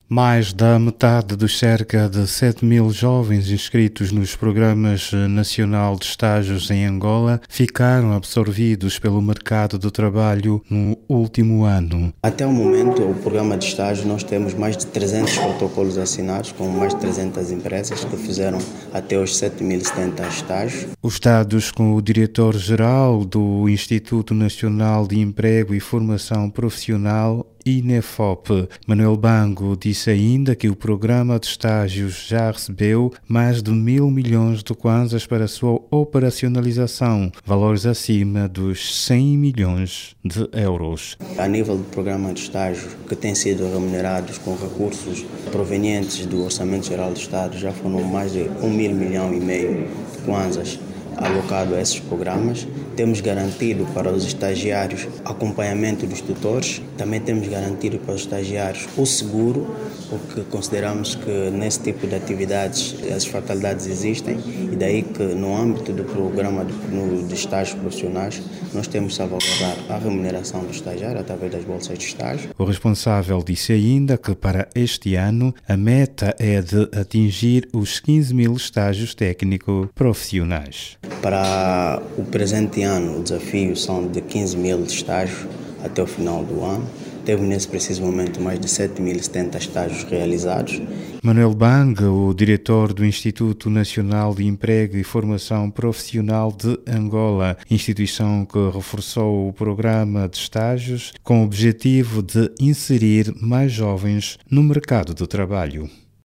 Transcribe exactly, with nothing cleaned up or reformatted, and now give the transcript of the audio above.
Mais da metade dos cerca de sete mil jovens inscritos nos programas nacional de estágios em Angola ficaram absorvidos pelo mercado de trabalho no último ano. Até o momento, o programa de estágio, nós temos mais de trezentos protocolos assinados com mais de trezentas empresas que fizeram até os sete mil e setenta estágios. Os dados com o diretor-geral do Instituto Nacional de Emprego e Formação Profissional, INEFOP, Manuel Bango, disse ainda que o programa de estágios já recebeu mais de mil milhões de kwanzas para a sua operacionalização, valores acima dos cem milhões de euros. A nível do programa de estágio, que tem sido remunerados com recursos provenientes do Orçamento Geral do Estado, já foram mais de um mil milhão e meio de kwanzas alocado a esses programas. Temos garantido para os estagiários acompanhamento dos tutores, também temos garantido para os estagiários o seguro, porque consideramos que nesse tipo de atividades as fatalidades existem e daí que no âmbito do programa de, no, de estágios profissionais nós temos salvaguardar a remuneração do estagiário através das bolsas de estágio. O responsável disse ainda que para este ano a meta é de atingir os quinze mil estágios técnico-profissionais. Para o presente ano, o desafio são de quinze mil estágios até o final do ano. Temos nesse preciso momento mais de sete mil e setenta estágios realizados. Manuel Bang, o diretor do Instituto Nacional de Emprego e Formação Profissional de Angola, instituição que reforçou o programa de estágios com o objetivo de inserir mais jovens no mercado de trabalho.